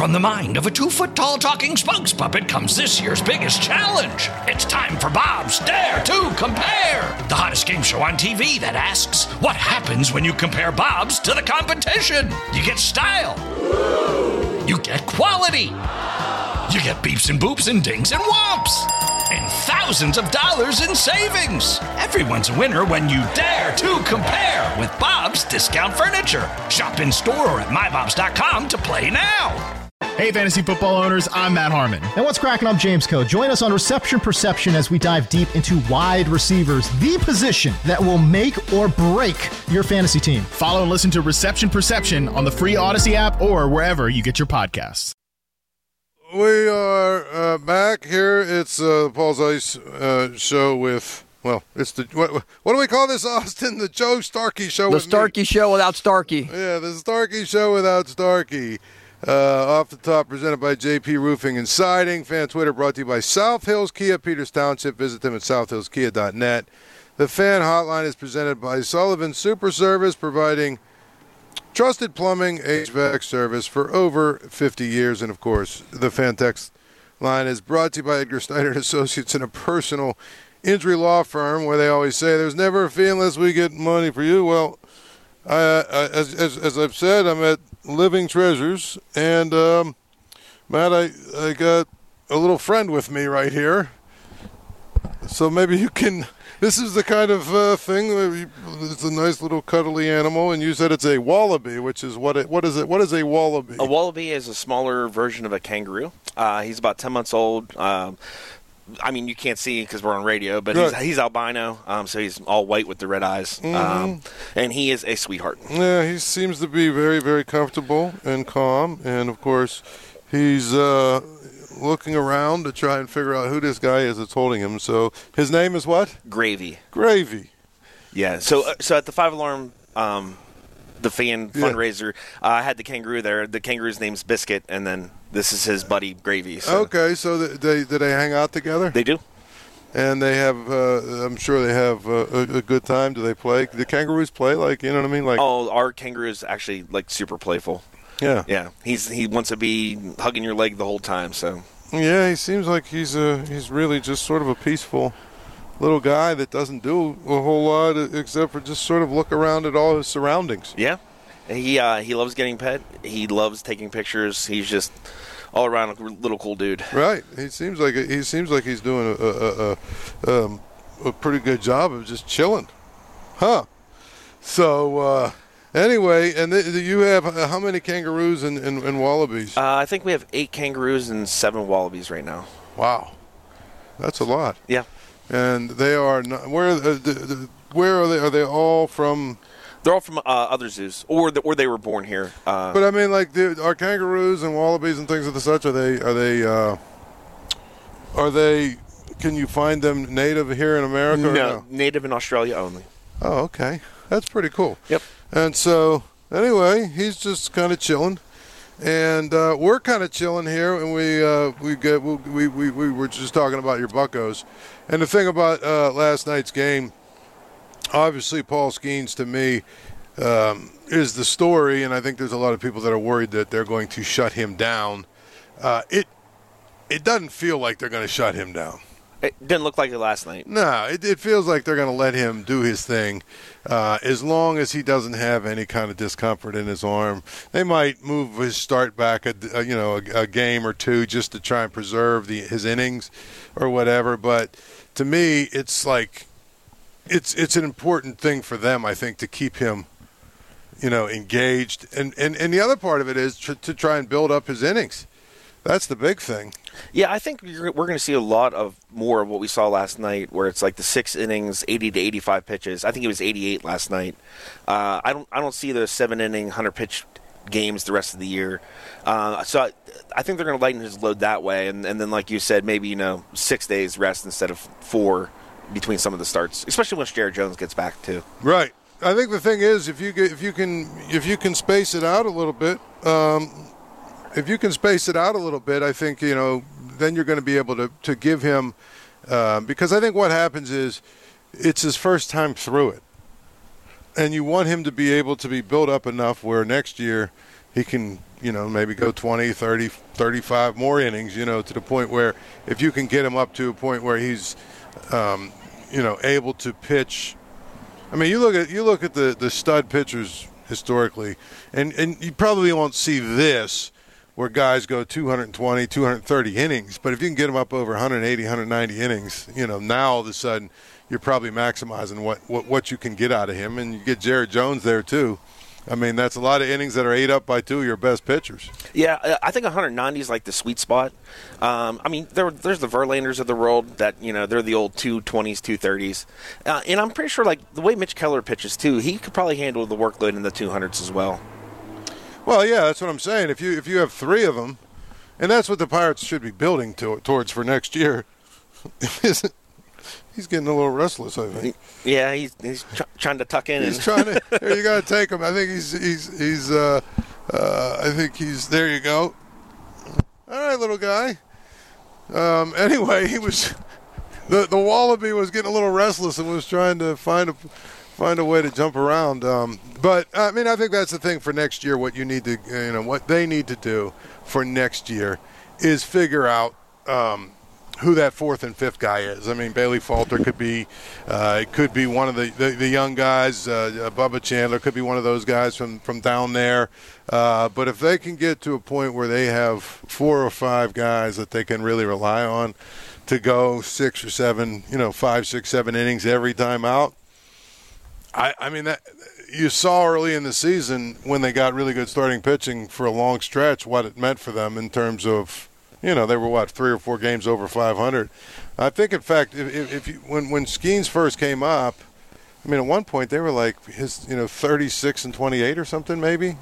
From the mind of a 2-foot-tall talking spokes puppet comes this year's biggest challenge. It's time for Bob's Dare to Compare, the hottest game show on TV that asks, what happens when you compare Bob's to the competition? You get style. You get quality. You get beeps and boops and dings and whomps. And thousands of dollars in savings. Everyone's a winner when you dare to compare with Bob's Discount Furniture. Shop in store or at mybobs.com to play now. Hey, fantasy football owners, I'm Matt Harmon. And what's cracking? I'm James Coe. Join us on Reception Perception as we dive deep into wide receivers, the position that will make or break your fantasy team. Follow and listen to Reception Perception on the free Odyssey app or wherever you get your podcasts. We are back here. It's the Paul Zeiss show with, well, it's the, what do we call this, Austin? The Joe Starkey show with me. The Starkey show without Starkey. Yeah, the Starkey show without Starkey. Off the top, presented by JP Roofing and Siding. Fan Twitter brought to you by South Hills Kia, Peters Township. Visit them at southhillskia.net. The Fan Hotline is presented by Sullivan Super Service, providing trusted plumbing, HVAC service for over 50 years. And, of course, the Fan Text line is brought to you by Edgar Snyder & Associates, in a personal injury law firm where they always say there's never a fee unless we get money for you. Well, as I've said, I'm at Living Treasures, and Matt, I got a little friend with me right here, so maybe you can. This is the kind of thing. It's a nice little cuddly animal, and you said it's a wallaby, which is what is it? What is a wallaby? A wallaby is a smaller version of a kangaroo. He's about 10 months old. I mean, you can't see because we're on radio, but he's albino, so he's all white with the red eyes, and he is a sweetheart. Yeah, he seems to be very, very comfortable and calm, and, of course, he's looking around to try and figure out who this guy is that's holding him. So his name is what? Gravy. Gravy. Yeah, so at the 5 Alarm the fan fundraiser, I had the kangaroo there. The kangaroo's name's Biscuit, and then this is his buddy Gravy. So. Okay, so do they hang out together? They do. And they have, I'm sure they have a good time. Do they play? Do kangaroos play? Like, you know what I mean? Like, oh, our kangaroo is actually like super playful. Yeah. Yeah. He wants to be hugging your leg the whole time. So. Yeah, he seems like he's really just sort of a peaceful little guy that doesn't do a whole lot except for just sort of look around at all his surroundings. Yeah. He loves getting pet. He loves taking pictures. He's just all around a little cool dude. Right. He seems like he's doing a pretty good job of just chilling. Huh. So anyway, and you have how many kangaroos and wallabies? I think we have 8 kangaroos and 7 wallabies right now. Wow. That's a lot. Yeah. And they are not, where are they? Are they all from? They're all from other zoos, or they were born here. But I mean, like, are kangaroos and wallabies and things of the such? Are they? Can you find them native here in America? No, native in Australia only. Oh, okay, that's pretty cool. Yep. And so, anyway, he's just kind of chilling, and we're kind of chilling here, and we were just talking about your Buccos, and the thing about last night's game. Obviously, Paul Skeens, to me, is the story, and I think there's a lot of people that are worried that they're going to shut him down. It doesn't feel like they're going to shut him down. It didn't look like it last night. No, it feels like they're going to let him do his thing as long as he doesn't have any kind of discomfort in his arm. They might move his start back a game or two just to try and preserve his innings or whatever. But to me, it's like it's an important thing for them, I think, to keep him, engaged. And the other part of it is to try and build up his innings. That's the big thing. Yeah, I think we're going to see a lot more of what we saw last night, where it's like the 6 innings, 80 to 85 pitches. I think it was 88 last night. I don't see the 7-inning, 100-pitch games the rest of the year. So I think they're going to lighten his load that way, and then, like you said, maybe 6 days rest instead of 4 between some of the starts, especially once Jared Jones gets back too. Right. I think the thing is, if you can space it out a little bit. I think, then you're going to be able to give him because I think what happens is it's his first time through it. And you want him to be able to be built up enough where next year he can, maybe go 20, 30, 35 more innings, to the point where if you can get him up to a point where he's, able to pitch. I mean, you look at the stud pitchers historically, and you probably won't see this where guys go 220, 230 innings. But if you can get them up over 180, 190 innings, now all of a sudden you're probably maximizing what you can get out of him. And you get Jared Jones there too. I mean, that's a lot of innings that are ate up by two of your best pitchers. Yeah, I think 190 is like the sweet spot. I mean, there's the Verlanders of the world that, they're the old 220s, 230s. And I'm pretty sure, like, the way Mitch Keller pitches, too, he could probably handle the workload in the 200s as well. Well, yeah, that's what I'm saying. If you have three of them, and that's what the Pirates should be building towards for next year. He's getting a little restless, I think. Yeah, he's trying to tuck in. He's trying to. Here, you got to take him. I think he's. I think he's. There you go. All right, little guy. Anyway, he was. The wallaby was getting a little restless and was trying to find a way to jump around. But I mean, I think that's the thing for next year. What you need to, what they need to do for next year is figure out. Who that fourth and fifth guy is. I mean, Bailey Falter could be one of the young guys. Bubba Chandler could be one of those guys from down there. But if they can get to a point where they have 4 or 5 guys that they can really rely on to go 6 or 7, 5, 6, 7 innings every time out. I mean, that you saw early in the season when they got really good starting pitching for a long stretch what it meant for them in terms of. They were 3 or 4 games over 500. I think, in fact, when Skeens first came up, I mean, at one point they were like 36 and 28 or something, maybe.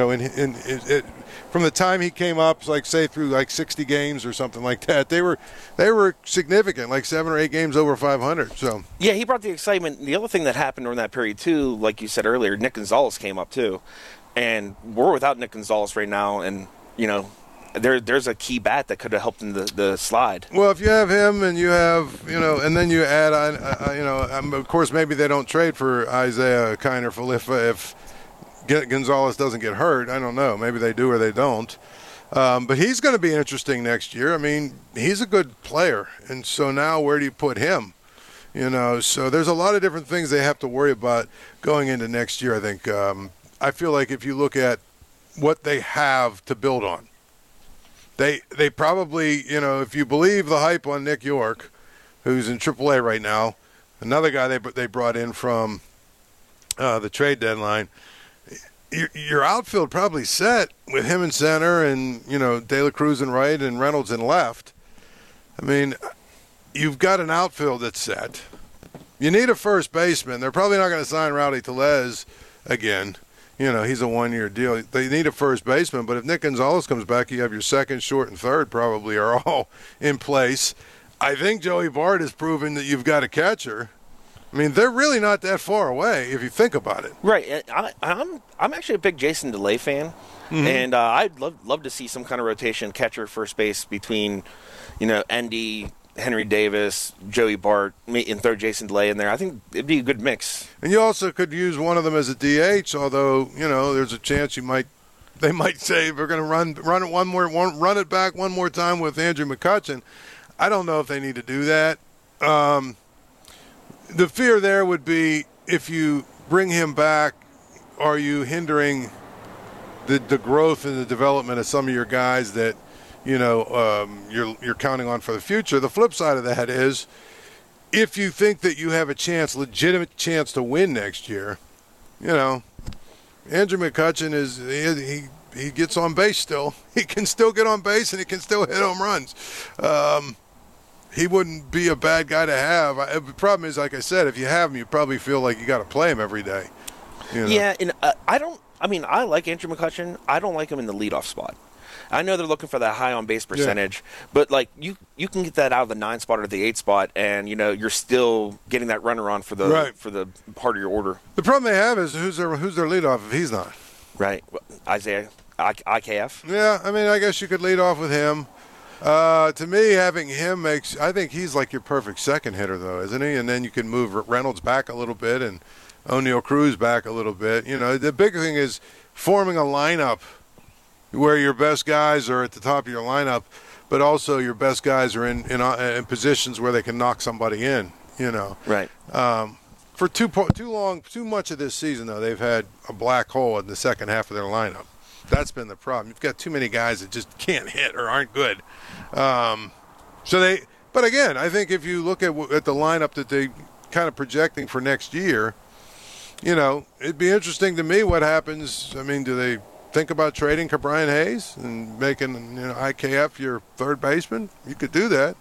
From the time he came up, like say through like 60 games or something like that, they were significant, like 7 or 8 games over 500. So yeah, he brought the excitement. The other thing that happened during that period too, like you said earlier, Nick Gonzalez came up too, and we're without Nick Gonzalez right now, and There's a key bat that could have helped in the slide. Well, if you have him and you have, and then you add on, of course, maybe they don't trade for Isaiah Kiner Falefa if Gonzalez doesn't get hurt. I don't know. Maybe they do or they don't. But he's going to be interesting next year. I mean, he's a good player. And so now where do you put him? So there's a lot of different things they have to worry about going into next year, I think. I feel like if you look at what they have to build on, They probably, if you believe the hype on Nick York, who's in AAA right now, another guy they brought in from the trade deadline, your outfield probably set with him in center and, De La Cruz in right and Reynolds in left. I mean, you've got an outfield that's set. You need a first baseman. They're probably not going to sign Rowdy Tellez again. He's a one-year deal. They need a first baseman, but if Nick Gonzalez comes back, you have your second, short, and third probably are all in place. I think Joey Bart has proven that you've got a catcher. I mean, they're really not that far away if you think about it. Right. I'm actually a big Jason DeLay fan, and I'd love to see some kind of rotation catcher, first base between, Endy, Henry Davis, Joey Bart, and throw Jason DeLay in there. I think it'd be a good mix. And you also could use one of them as a DH, although there's a chance they might say we're going to run it back one more time with Andrew McCutchen. I don't know if they need to do that. The fear there would be if you bring him back, are you hindering the growth and the development of some of your guys that you're counting on for the future? The flip side of that is, if you think that you have a legitimate chance to win next year, Andrew McCutchen he gets on base still. He can still get on base and he can still hit home runs. He wouldn't be a bad guy to have. The problem is, like I said, if you have him, you probably feel like you got to play him every day. Yeah, and I like Andrew McCutchen. I don't like him in the leadoff spot. I know they're looking for that high on base percentage, but like you can get that out of the 9 spot or the 8 spot, and you're still getting that runner on for the part of your order. The problem they have is who's their leadoff if he's not right. Isaiah IKF. Yeah, I mean, I guess you could lead off with him. To me, having him I think he's like your perfect second hitter, though, isn't he? And then you can move Reynolds back a little bit and O'Neal Cruz back a little bit. The big thing is forming a lineup where your best guys are at the top of your lineup, but also your best guys are in positions where they can knock somebody in. Right. For too much of this season, though, they've had a black hole in the second half of their lineup. That's been the problem. You've got too many guys that just can't hit or aren't good. But again, I think if you look at the lineup that they kind of projecting for next year, it'd be interesting to me what happens. I mean, do they think about trading Ke'Bryan Hayes and making IKF your third baseman? You could do that.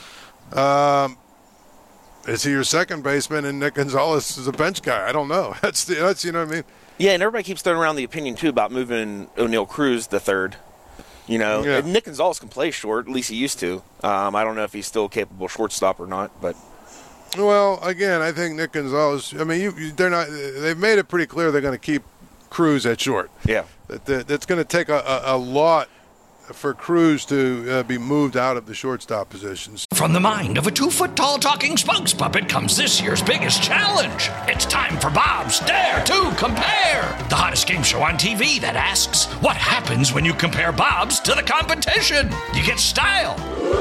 Is he your second baseman and Nick Gonzalez is a bench guy? I don't know. That's you know what I mean? Yeah, and everybody keeps throwing around the opinion, too, about moving O'Neal Cruz the third. Yeah. Nick Gonzalez can play short, at least he used to. I don't know if he's still a capable shortstop or not, but... Well, again, I think Nick Gonzalez, I mean, they're not. They've made it pretty clear they're going to keep Cruz at short. Yeah. That's going to take a lot for Cruz to be moved out of the shortstop positions. From the mind of a 2-foot-tall talking spokes puppet comes this year's biggest challenge. It's time for Bob's Dare to Compare, the hottest game show on TV that asks, what happens when you compare Bob's to the competition? You get style.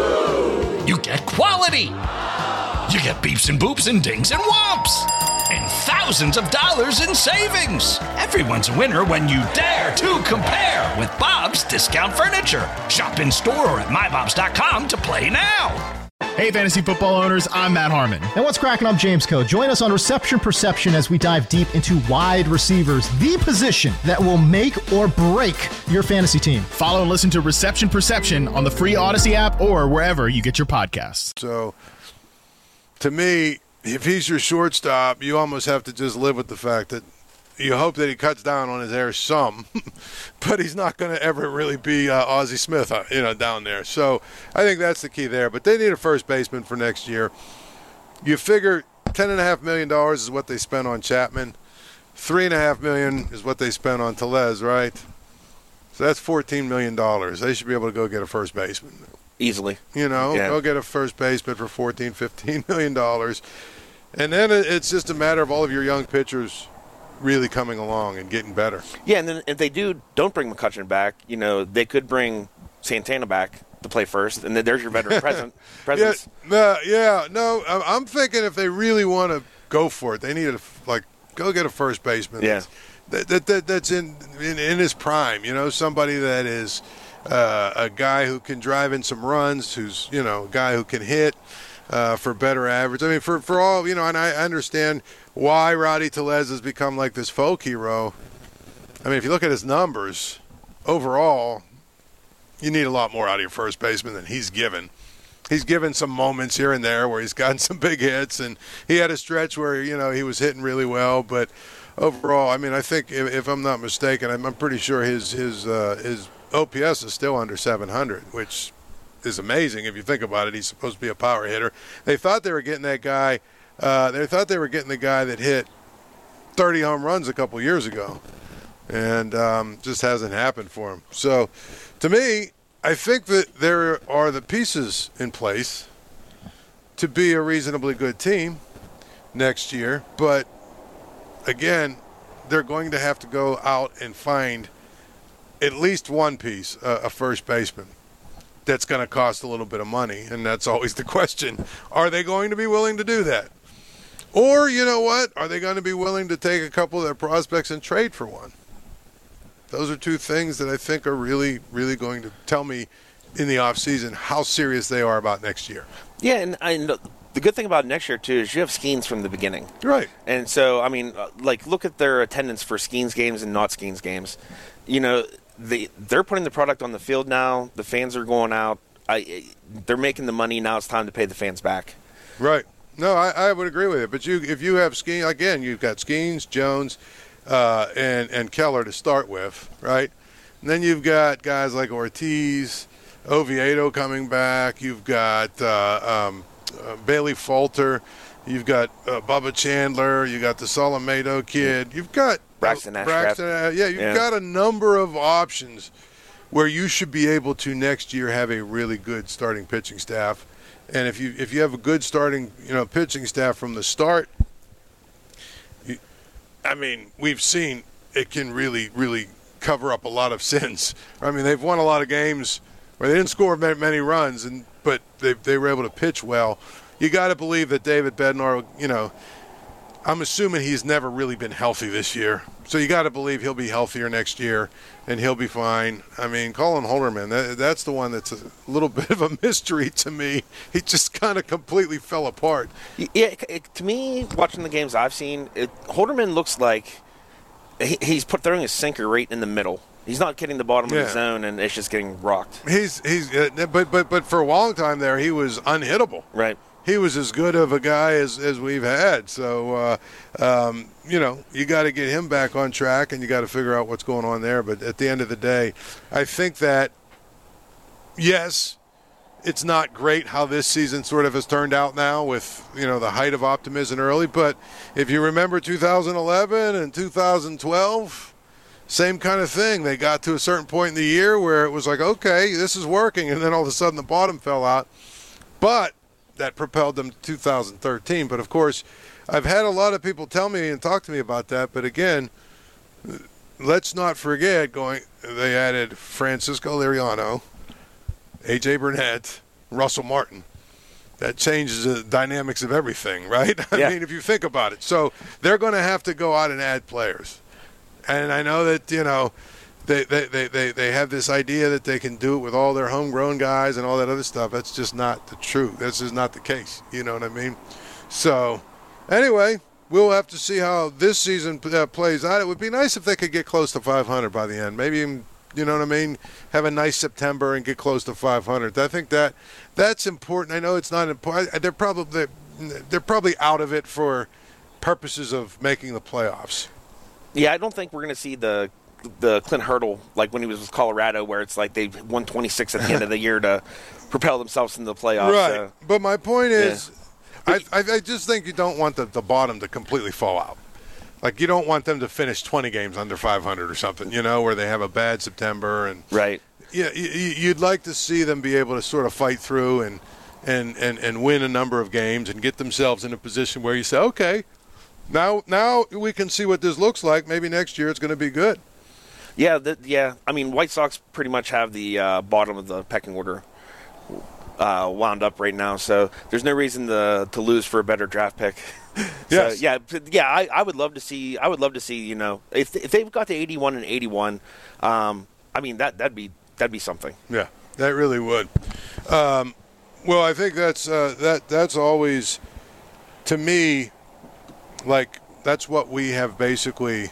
You get quality. You get beeps and boops and dings and whomps. And thousands of dollars in savings. Everyone's a winner when you dare to compare with Bob's Discount Furniture. Shop in store or at mybobs.com to play now. Hey, fantasy football owners, I'm Matt Harmon. And what's cracking? I'm James Coe. Join us on Reception Perception as we dive deep into wide receivers, the position that will make or break your fantasy team. Follow and listen to Reception Perception on the free Odyssey app or wherever you get your podcasts. So, to me, if he's your shortstop, you almost have to just live with the fact that you hope that he cuts down on his errors some, but he's not going to ever really be Ozzie Smith, down there. So I think that's the key there. But they need a first baseman for next year. You figure $10.5 million is what they spent on Chapman. $3.5 million is what they spent on Tellez, right? So that's $14 million. They should be able to go get a first baseman. Easily. Go get a first baseman for $14-15 million. And then it's just a matter of all of your young pitchers really coming along and getting better. Yeah, and then if they don't bring McCutchen back, they could bring Santana back to play first, and then there's your veteran presence. No, I'm thinking if they really want to go for it, they need to go get a first baseman. Yeah. That's in his prime. Somebody that is a guy who can drive in some runs, who's a guy who can hit for better average. I mean, for all and I understand why Rowdy Tellez has become like this folk hero. I mean, if you look at his numbers overall, you need a lot more out of your first baseman than he's given. He's given some moments here and there where he's gotten some big hits, and he had a stretch where he was hitting really well. But overall, I mean, I think if I'm not mistaken, I'm pretty sure his OPS is still under 700, which is amazing if you think about it. He's supposed to be a power hitter. They thought they were getting that guy. They thought they were getting the guy that hit 30 home runs a couple years ago, and just hasn't happened for him. So, to me, I think that there are the pieces in place to be a reasonably good team next year. But, again, they're going to have to go out and find at least one piece, a first baseman. That's going to cost a little bit of money, and that's always the question. Are they going to be willing to do that? Or, you know what? Are they going to be willing to take a couple of their prospects and trade for one? Those are two things that I think are really, really going to tell me in the offseason how serious they are about next year. Yeah, and the good thing about next year, too, is you have Skeens from the beginning. Right. And so, I mean, look at their attendance for Skeens games and not Skeens games. They're putting the product on the field now. The fans are going out. They're making the money. Now it's time to pay the fans back. Right. No, I would agree with it. But if you have Skeens, again, you've got Skeens, Jones, and Keller to start with, right? And then you've got guys like Ortiz, Oviedo coming back. You've got Bailey Falter. You've got Bubba Chandler. You got the Solomado kid. You've got Braxton Ashcraft. You've got a number of options where you should be able to next year have a really good starting pitching staff. And if you have a good starting pitching staff from the start, we've seen it can really, really cover up a lot of sins. I mean, they've won a lot of games where they didn't score many runs, but they were able to pitch well. You got to believe that David Bednar, I'm assuming he's never really been healthy this year. So you got to believe he'll be healthier next year, and he'll be fine. I mean, Colin Holderman, that's the one that's a little bit of a mystery to me. He just kind of completely fell apart. Yeah, to me, watching the games I've seen, Holderman looks like he's throwing a sinker right in the middle. He's not getting the bottom of the zone, and it's just getting rocked. But for a long time there, he was unhittable. Right. He was as good of a guy as we've had. So, you got to get him back on track, and you got to figure out what's going on there. But at the end of the day, I think that, yes, it's not great how this season sort of has turned out now with, the height of optimism early. But if you remember 2011 and 2012, same kind of thing. They got to a certain point in the year where it was like, okay, this is working. And then all of a sudden the bottom fell out. But that propelled them to 2013. But, of course, I've had a lot of people tell me and talk to me about that. But, again, let's not forget they added Francisco Liriano, A.J. Burnett, Russell Martin. That changes the dynamics of everything, right? I mean, if you think about it. So they're going to have to go out and add players. And I know that, they have this idea that they can do it with all their homegrown guys and all that other stuff. That's just not the truth. That's just not the case. You know what I mean? So, anyway, we'll have to see how this season plays out. It would be nice if they could get close to 500 by the end. Maybe even, you know what I mean, have a nice September and get close to 500. I think that's important. I know it's not important. They're probably out of it for purposes of making the playoffs. Yeah, I don't think we're going to see the Clint Hurdle, like when he was with Colorado, where it's like they won 26 at the end of the year to propel themselves into the playoffs. Right. But my point is, I just think you don't want the bottom to completely fall out. Like, you don't want them to finish 20 games under 500 or something, where they have a bad September. And right. Yeah, you'd like to see them be able to sort of fight through and win a number of games and get themselves in a position where you say, okay, now we can see what this looks like. Maybe next year it's going to be good. Yeah, I mean, White Sox pretty much have the bottom of the pecking order wound up right now, so there's no reason to lose for a better draft pick. Yes. So, I would love to see. If they've got the 81 and 81, I mean that'd be something. Yeah, that really would. Well, I think that's always, to me, like, that's what we have basically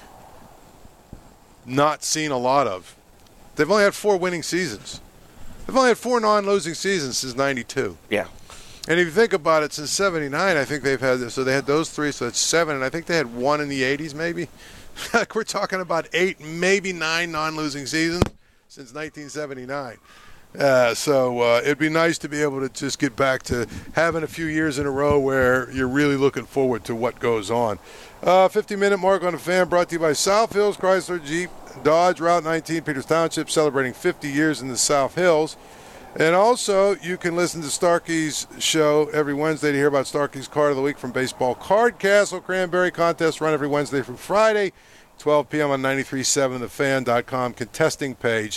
not seen a lot of. They've only had 4 winning seasons. They've only had 4 non-losing seasons since '92. Yeah. And if you think about it, since '79, I think they've had this. So they had those 3, so that's 7, and I think they had 1 in the '80s, maybe. Like, we're talking about 8, maybe 9 non-losing seasons since 1979. So it'd be nice to be able to just get back to having a few years in a row where you're really looking forward to what goes on. 50-minute mark on the Fan, brought to you by South Hills Chrysler Jeep Dodge, Route 19, Peters Township, celebrating 50 years in the South Hills. And also, you can listen to Starkey's show every Wednesday to hear about Starkey's Card of the Week from Baseball Card Castle. Cranberry contest run every Wednesday through Friday, 12 p.m. on 93.7, thefan.com contesting page.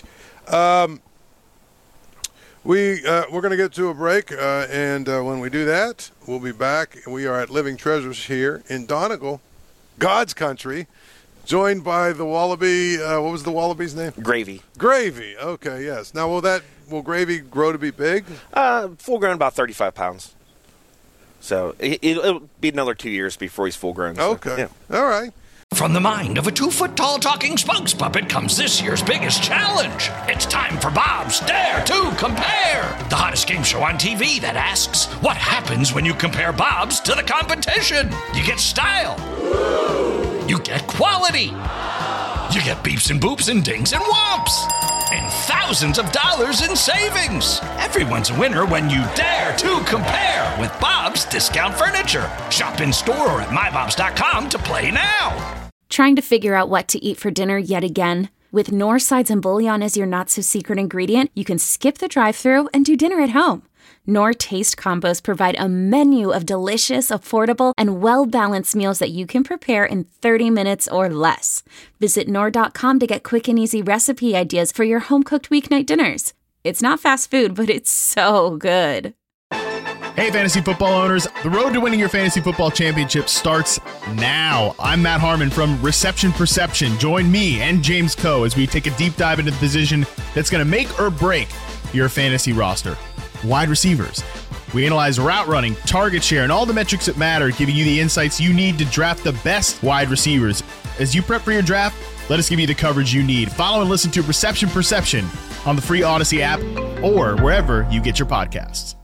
We're going to get to a break, and when we do that, we'll be back. We are at Living Treasures here in Donegal, God's country, joined by the Wallaby. What was the Wallaby's name? Gravy. Gravy. Okay, yes. Now, will Gravy grow to be big? Full grown, about 35 pounds. So it'll be another 2 years before he's full grown. So, okay. Yeah. All right. From the mind of a 2-foot-tall talking spokes puppet comes this year's biggest challenge. It's time for Bob's Dare to Compare, the hottest game show on TV that asks, what happens when you compare Bob's to the competition? You get style. You get quality. You get beeps and boops and dings and whomps. And thousands of dollars in savings. Everyone's a winner when you dare to compare with Bob's Discount Furniture. Shop in store or at mybobs.com to play now. Trying to figure out what to eat for dinner yet again? With North Sides and Bouillon as your not-so-secret ingredient, you can skip the drive-thru and do dinner at home. Knorr Taste Combos provide a menu of delicious, affordable, and well-balanced meals that you can prepare in 30 minutes or less. Visit Knorr.com to get quick and easy recipe ideas for your home-cooked weeknight dinners. It's not fast food, but it's so good. Hey, fantasy football owners, the road to winning your fantasy football championship starts now. I'm Matt Harmon from Reception Perception. Join me and James Coe as we take a deep dive into the position that's going to make or break your fantasy roster. Wide receivers. We analyze route running, target share, and all the metrics that matter, giving you the insights you need to draft the best wide receivers. As you prep for your draft, let us give you the coverage you need. Follow and listen to Reception Perception on the free Odyssey app or wherever you get your podcasts.